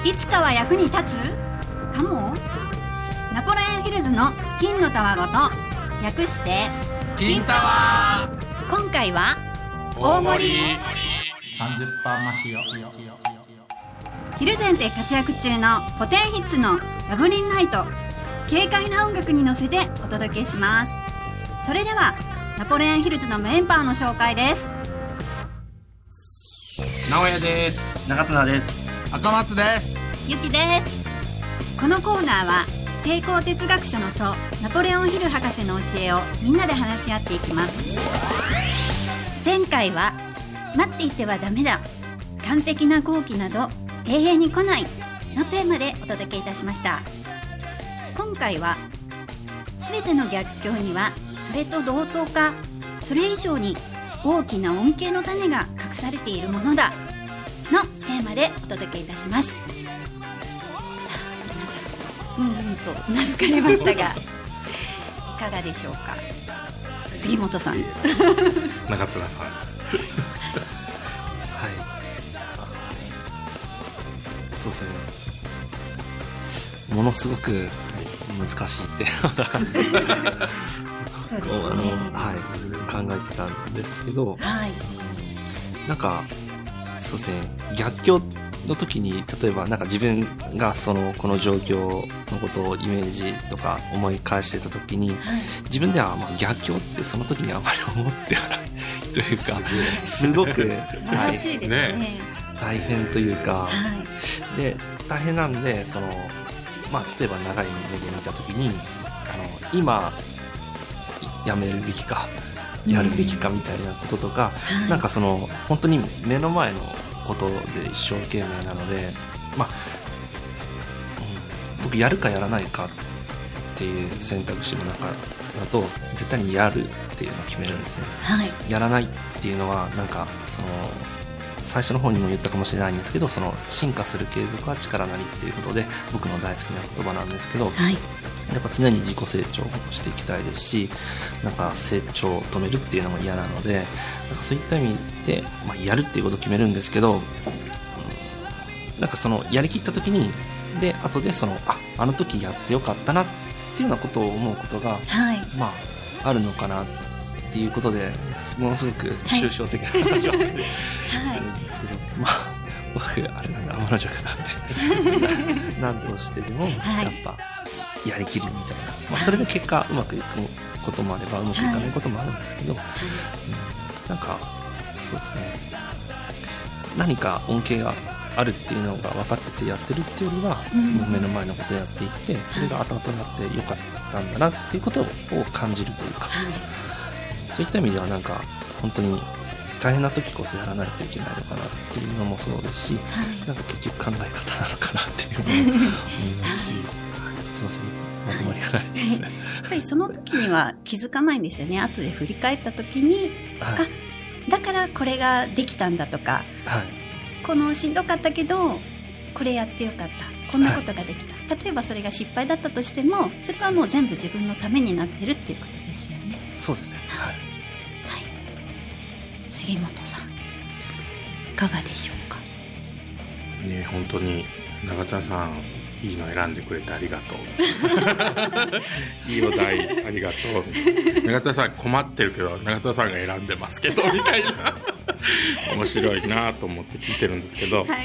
いつかは役に立つかも。ナポレオンヒルズの金のたわごと略して金タワー。 今回は大盛り 30% 増しよ。 ヒルゼンで活躍中のポテンヒッツのラブリンナイト、軽快な音楽に乗せてお届けします。それではナポレオンヒルズのメンバーの紹介です。 直哉です。 中綱です。 赤松です。 ゆきです。このコーナーは成功哲学者の祖ナポレオンヒル博士の教えをみんなで話し合っていきます。前回は待っていてはダメだ、完璧な好機など永遠に来ないのテーマでお届けいたしました。今回は全ての逆境にはそれと同等かそれ以上に大きな恩恵の種が隠されているものだのテーマでお届けいたします。さあ皆さんうんうんとうなずかれましたがいかがでしょうか。杉本さん中綱さんですはい、そうですね、ものすごく難しいってそうですね、 考えてたんですけど、 はい、 なんかそうですね、逆境の時に例えばなんか自分がこの状況のことをイメージとか思い返してた時に、自分では逆境ってその時にあまり思ってはないというか、すごく素晴らしいですね。 大変というか、 はい、 で大変なんで例えば長い目で見た時に今やめるべきかやるべきかみたいなこととか、なんか本当に目の前のことで一生懸命なので、僕やるかやらないかっていう選択肢の中だと絶対にやるっていうのを決めるんですね。 はい、 やらないっていうのはなんか最初の方にも言ったかもしれないんですけど、進化する継続は力なりっていうことで僕の大好きな言葉なんですけど、 はい、 やっぱ常に自己成長していきたいですし、なんか成長を止めるっていうのも嫌なので、なんかそういった意味で、やるっていうことを決めるんですけど、なんかやりきった時にで後であの時やってよかったなっていうようなことを思うことが、 はい、 あるのかなっていうことで、ものすごく抽象的な話をしてるんですけど、僕あれなんで天の弱なんで何としてでもやっぱやりきるみたいな、それで結果うまくいくこともあればうまくいかないこともあるんですけど、なんかそうですね、何か恩恵があるっていうのが分かっててやってるっていうよりは、もう目の前のことをやっていってそれが後々になってよかったんだなっていうことを感じるというか、そういった意味ではなんか本当に大変な時こそやらないといけないのかなっていうのもそうですし、なんか結局考え方なのかなっていうのも思いますし、すいません、まとまりがないですね。 やっぱりその時には気づかないんですよね。後で振り返った時に、だからこれができたんだとか、このしんどかったけどこれやってよかった、こんなことができた、例えばそれが失敗だったとしてもそれはもう全部自分のためになってるっていうことですよね。 そうですね。 杉本さんいかがでしょうか。 本当に中田さんいいの選んでくれてありがとういいお題ありがとう。中田さん困ってるけど中田さんが選んでますけどみたいな面白いなと思って聞いてるんですけど、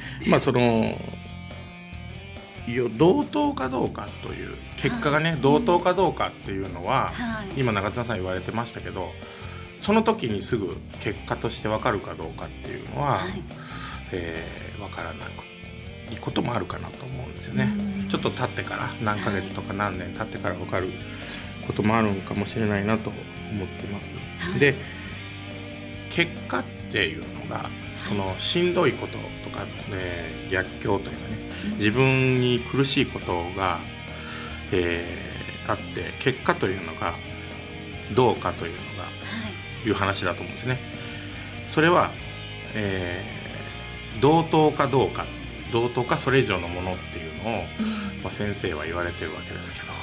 同等かどうかという結果がね、同等かどうかっていうのは、今中田さん言われてましたけど、その時にすぐ結果として分かるかどうかっていうのは、分からないこともあるかなと思うんですよね。ちょっと経ってから何ヶ月とか何年経ってから分かることもあるのかもしれないなと思ってます。で、結果っていうのがしんどいこととか、逆境というかね、自分に苦しいことが、あって結果というのがどうかというのが、いう話だと思うんですね。それは、同等かどうか、同等かそれ以上のものっていうのを、先生は言われてるわけですけど、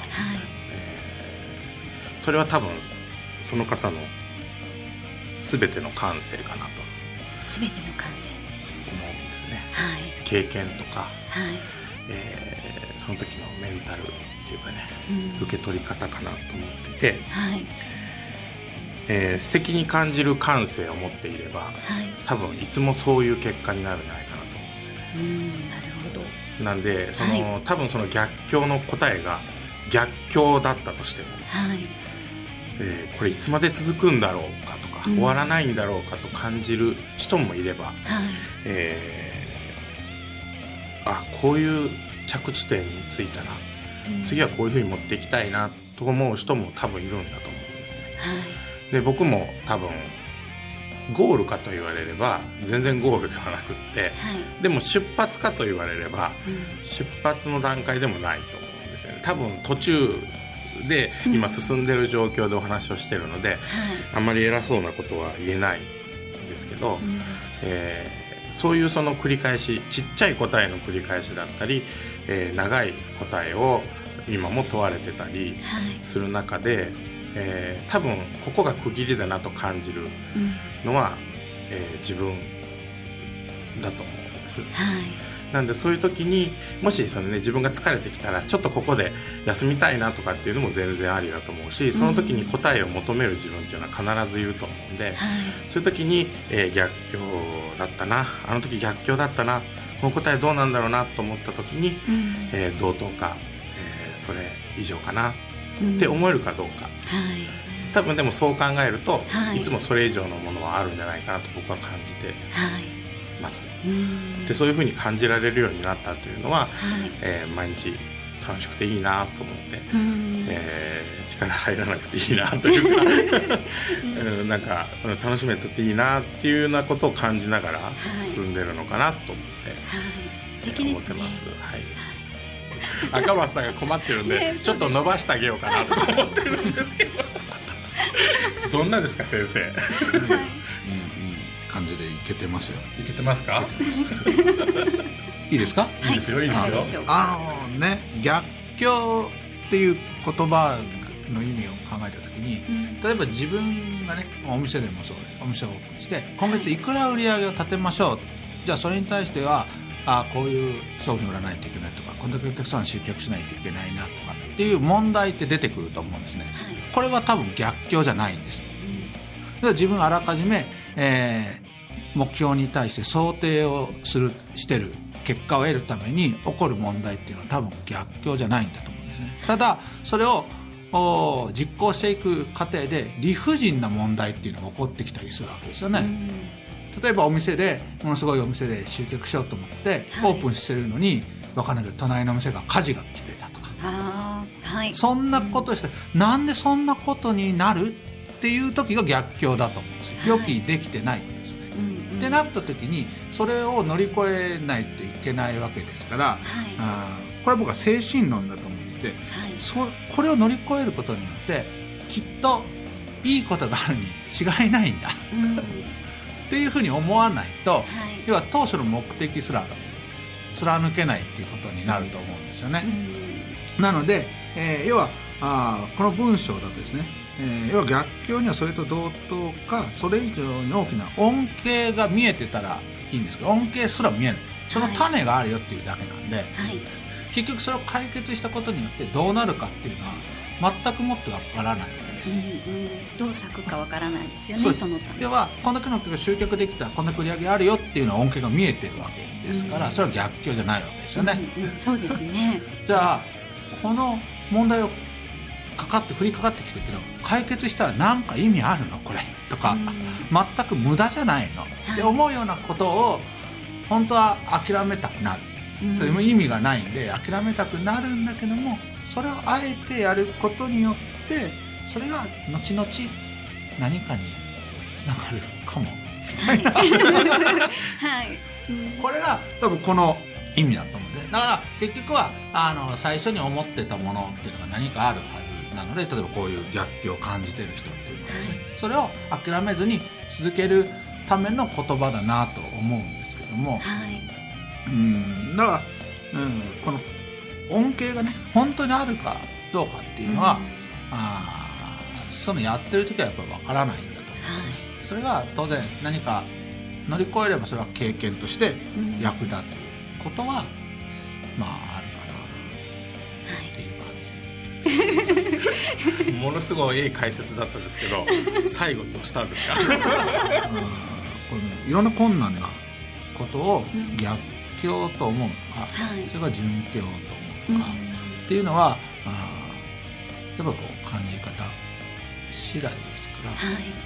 それは多分その方の全ての感性かなと全ての感性思うんですね、 はい、 経験とか、 はい、 その時のメンタルっていうかね、受け取り方かなと思ってて、 はい、 素敵に感じる感性を持っていれば、はい、多分いつもそういう結果になるんじゃないかなと思うんですよね。 なるほど。 なんではい、 多分その逆境の答えが逆境だったとしても、 はい、 これいつまで続くんだろうかとか、終わらないんだろうかと感じる人もいれば、はい、こういう着地点についたら、次はこういうふうに持っていきたいなと思う人も多分いるんだと思うんですね。はい、で僕も多分ゴールかと言われれば全然ゴールではなくって、はい、でも出発かと言われれば、出発の段階でもないと思うんですよね。多分途中で今進んでる状況でお話をしてるので、あんまり偉そうなことは言えないんですけど、そういうその繰り返し、ちっちゃい答えの繰り返しだったり、長い答えを今も問われてたりする中で、多分ここが区切りだなと感じるのは、自分だと思うんです、はい、なんでそういう時にもし自分が疲れてきたらちょっとここで休みたいなとかっていうのも全然ありだと思うし、その時に答えを求める自分っていうのは必ずいると思うんで、そういう時に、逆境だったな、あの時逆境だったな、この答えどうなんだろうなと思った時に、同等か、それ以上かなって思えるかどうか、多分でもそう考えると、いつもそれ以上のものはあるんじゃないかなと僕は感じてます、でそういうふうに感じられるようになったというのは、毎日楽しくていいなと思って、力入らなくていいなというかなんか楽しめていいなっていうようなことを感じながら進んでるのかなと思って、思ってます。赤松さんが困ってるんでちょっと伸ばしてあげようかなと思ってるんですけどどんなですか先生。いい感じでいけてますよ。 いけてますかいいですか。 いいですよ、いいですよ。 ね、逆境っていう言葉の意味を考えた時に、例えば自分がね、お店でもそうです。お店をオープンして今月いくら売り上げを立てましょう、じゃあそれに対してはこういう商品売らないといけないとか、こんだけお客さん集客しないといけないなとかっていう問題って出てくると思うんですね。これは多分逆境じゃないんです。だから自分あらかじめ、目標に対して想定をしてる結果を得るために起こる問題っていうのは多分逆境じゃないんだと思うんですね。ただそれを実行していく過程で理不尽な問題っていうのが起こってきたりするわけですよね。例えばお店でものすごいお店で集客しようと思ってオープンしてるのに、分かんないけど隣の店が火事が来てたとか、そんなことして、なんでそんなことになるっていう時が逆境だと思うんですよ。予期できてないことですよね。ってなった時にそれを乗り越えないといけないわけですから、これは僕は精神論だと思って、これを乗り越えることによってきっといいことがあるに違いないんだ、っていうふうに思わないと、要は当初の目的すら貫けないっていうことになると思うんですよね。なので、要はこの文章だとですね、要は逆境にはそれと同等かそれ以上に大きな恩恵が見えてたらいいんですけど、恩恵すら見えない、その種があるよっていうだけなんで、結局それを解決したことによってどうなるかっていうのは全くもってわからないわけです。 どう咲くかわからないですよね。そのため要はこんだけの人が集客できた、こんな売り上げあるよっていうのは恩恵が見えてるわけですから、それは逆境じゃないわけですよね。 そうですね。 じゃあこの問題を降りかかってきてるけど解決したら何か意味あるのこれとか、全く無駄じゃないのって思うようなことを本当は諦めたくなる、それも意味がないんで諦めたくなるんだけども、それをあえてやることによってそれが後々何かにつながるかもみたいな、これが多分この意味だと思うんですね。だから結局は最初に思ってたものっていうのが何かあるはずなので、例えばこういう逆境を感じてる人っていうのはですね、それを諦めずに続けるための言葉だなと思うんですけども、だから、この恩恵がね本当にあるかどうかっていうのは、そのやってる時はやっぱり分からないんだと思うんですね。それが当然何か乗り越えればそれは経験として役立つことは、まああるかなっていう感じ、 ものすごいいい解説だったんですけど最後どうしたんですか？ これいろんな困難なことを逆境と思うのか、それから順境と思うのか、っていうのはやっぱこう感じ方次第ですから、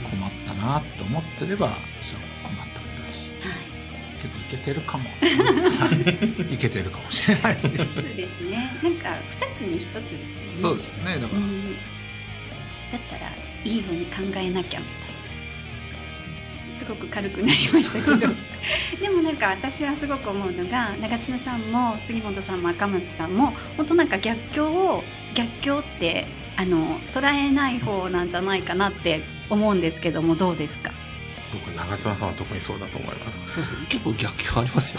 困ったなと思ってればそう困ったことだし、結構いけてるかもいけてるかもしれないしそうですね。なんか2つに1つですよね。 そうですよね。だから、 だったらいいように考えなきゃみたいな、すごく軽くなりましたけどでもなんか私はすごく思うのが、長綱さんも杉本さんも赤松さんも本当なんか逆境って捉えない方なんじゃないかなって思うんですけども、どうですか？ 僕長綱さんは特にそうだと思います。 結構逆境ありますよ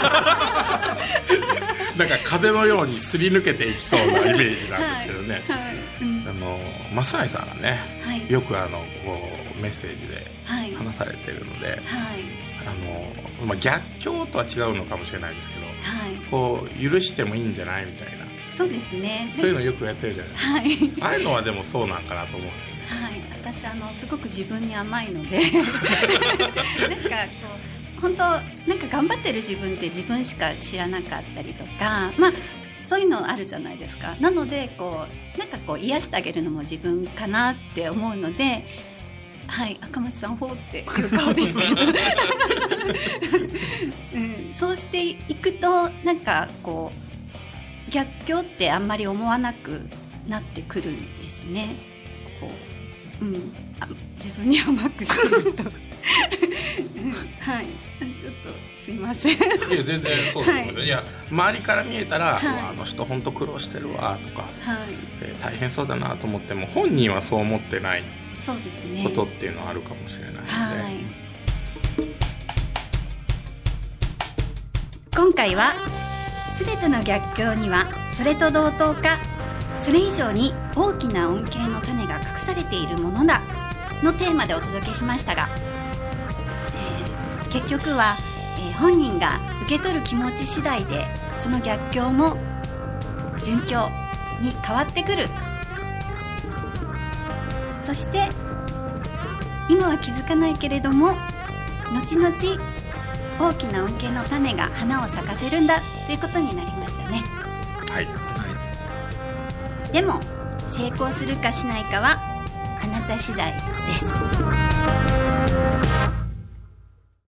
なんか風のようにすり抜けていきそうなイメージなんですけどね、増井さんがね、よくこうメッセージで話されているので、逆境とは違うのかもしれないですけど、こう許してもいいんじゃないみたいな、 そうですね、 そういうのよくやってるじゃないですか、ああいうのはでもそうなんかなと思うんですよね。 私すごく自分に甘いのでなんかこう本当なんか頑張ってる自分って自分しか知らなかったりとか、そういうのあるじゃないですか。なのでなんか癒してあげるのも自分かなって思うので、赤松さんほうっていう顔ですけど、そうしていくとなんかこう逆境ってあんまり思わなくなってくるんですね。自分に甘くしてるとちょっとすいません。いや全然そうだと思う、いや周りから見えたら、あの人本当苦労してるわとか、大変そうだなと思っても本人はそう思ってないことっていうのはあるかもしれないので、 今回は全ての逆境にはそれと同等かそれ以上に大きな恩恵の種が隠されているものだのテーマでお届けしましたが、結局は、本人が受け取る気持ち次第でその逆境も順境に変わってくる。そして今は気づかないけれども後々大きな恩恵の種が花を咲かせるんだということになりましたね。でも成功するかしないかはあなた次第です。